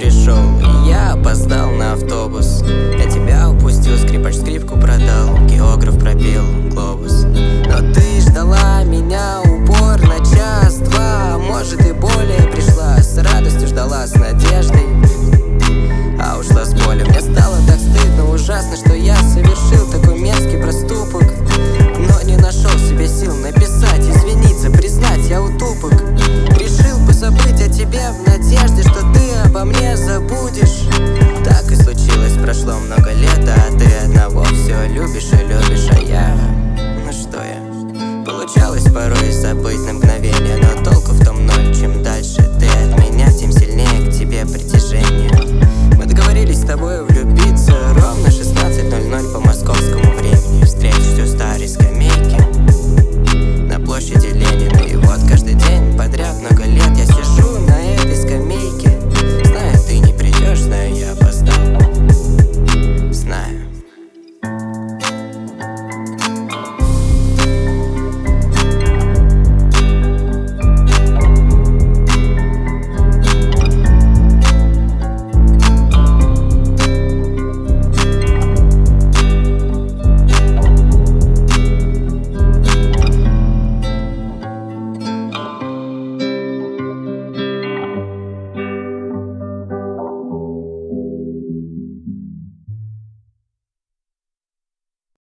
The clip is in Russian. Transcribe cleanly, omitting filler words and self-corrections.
пришел, и я опоздал на автобус. Я тебя упустил, скрипач скрипку продал, географ пробил глобус. Но ты ждала меня упорно час-два, может и более. Пришла с радостью, ждала с надеждой, а ушла с болью. Мне стало так стыдно, ужасно, что я совершил такой мерзкий проступок. Но не нашел себе сил написать, извиниться, признать, я утупок. Решил позабыть о тебе в надежде, что ты обо мне забудешь.